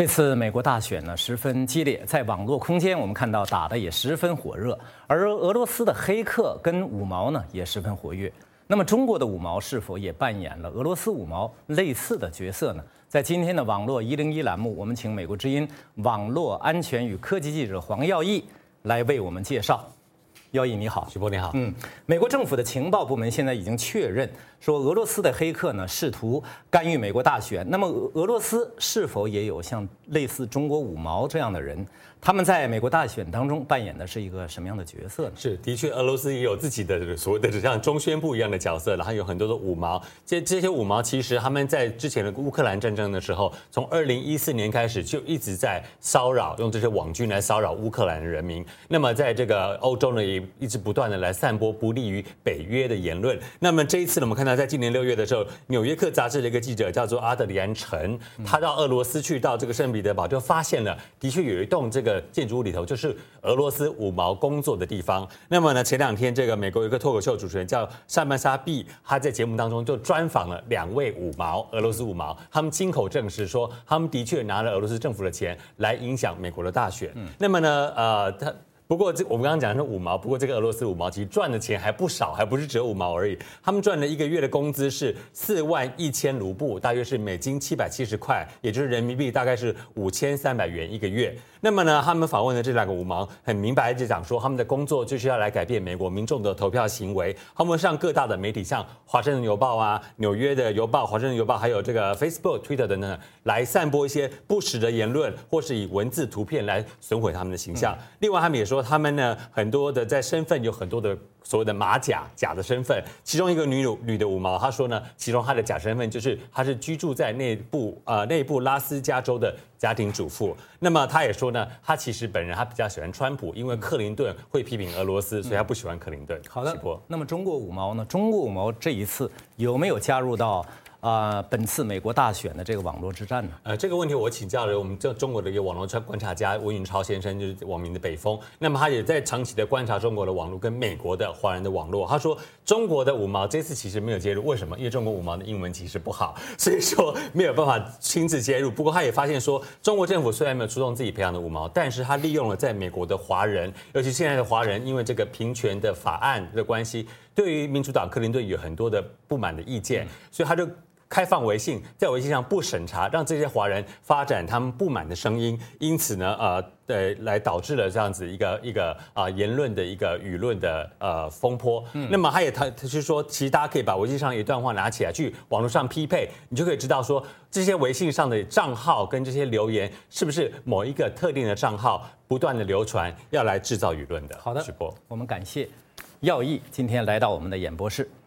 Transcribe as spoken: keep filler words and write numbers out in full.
这次美国大选呢十分激烈，在网络空间我们看到打得也十分火热，而俄罗斯的黑客跟五毛呢也十分活跃。那么中国的五毛是否也扮演了俄罗斯五毛类似的角色呢？在今天的网络一零一栏目，我们请美国之音网络安全与科技记者黄耀义来为我们介绍。耀义你好， 徐波你好。 嗯，美国政府的情报部门现在已经确认说，俄罗斯的黑客呢试图干预美国大选。那么俄俄罗斯是否也有像类似中国五毛这样的人？他们在美国大选当中扮演的是一个什么样的角色呢？ 是，的确，俄罗斯也有自己的所谓的像中宣部一样的角色，然后有很多的五毛。这这些五毛其实他们在之前的乌克兰战争的时候，从二零一四年开始就一直在骚扰，用这些网军来骚扰乌克兰的人民。那么在这个欧洲呢，也一直不断的来散播不利于北约的言论。那么这一次呢，我们看到在今年六月的时候，《纽约客》杂志的一个记者叫做阿德里安·陈，他到俄罗斯去，到这个圣彼得堡，就发现了的确有一栋这个建筑物里头就是俄罗斯五毛工作的地方。那么呢，前两天这个美国有一个脱口秀主持人叫萨曼莎 B， 他在节目当中就专访了两位五毛，俄罗斯五毛，他们亲口证实说，他们的确拿了俄罗斯政府的钱来影响美国的大选。嗯、那么呢，呃，他。不过，这我们刚刚讲的是五毛，不过这个俄罗斯五毛其实赚的钱还不少，还不是只有五毛而已。他们赚了一个月的工资是四万一千卢布，大约是美金七百七十块，也就是人民币大概是五千三百元一个月。那么呢，他们访问的这两个五毛很明白地讲说，他们的工作就是要来改变美国民众的投票行为。他们上各大的媒体，像华盛顿邮报啊、纽约的邮报、华盛顿邮报，还有这个 Facebook、Twitter 等等，来散播一些不实的言论，或是以文字、图片来损毁他们的形象。嗯、另外，他们也说。他们呢，很多的在身份有很多的所谓的马甲假的身份，其中一个女女的五毛，她说呢，其中她的假身份就是她是居住在内部呃内部拉斯加州的家庭主妇。那么她也说呢，她其实本人她比较喜欢川普，因为克林顿会批评俄罗斯，所以她不喜欢克林顿。 好的，那么中国五毛呢？中国五毛这一次有没有加入到？啊、呃，本次美国大选的这个网络之战呢？ 呃，这个问题我请教了我们这中国的一个网络观察家温云超先生，就是网民的北风。那么他也在长期的观察中国的网络跟美国的华人的网络。他说，中国的五毛这次其实没有介入，为什么？因为中国五毛的英文其实不好，所以说没有办法亲自介入。不过他也发现说，中国政府虽然没有出动自己培养的五毛，但是他利用了在美国的华人，尤其现在的华人，因为这个平权的法案的关系，对于民主党克林顿有很多的不满的意见，所以他就。开放微信，在微信上不审查，让这些华人发展他们不满的声音，因此呢，呃，对，来导致了这样子一个一个啊、呃、言论的一个舆论的呃风波。嗯、那么他也他他是说，其实大家可以把微信上一段话拿起来，去网络上匹配，你就可以知道说，这些微信上的账号跟这些留言是不是某一个特定的账号不断的流传，要来制造舆论的。 好的，直播，我们感谢耀义今天来到我们的演播室。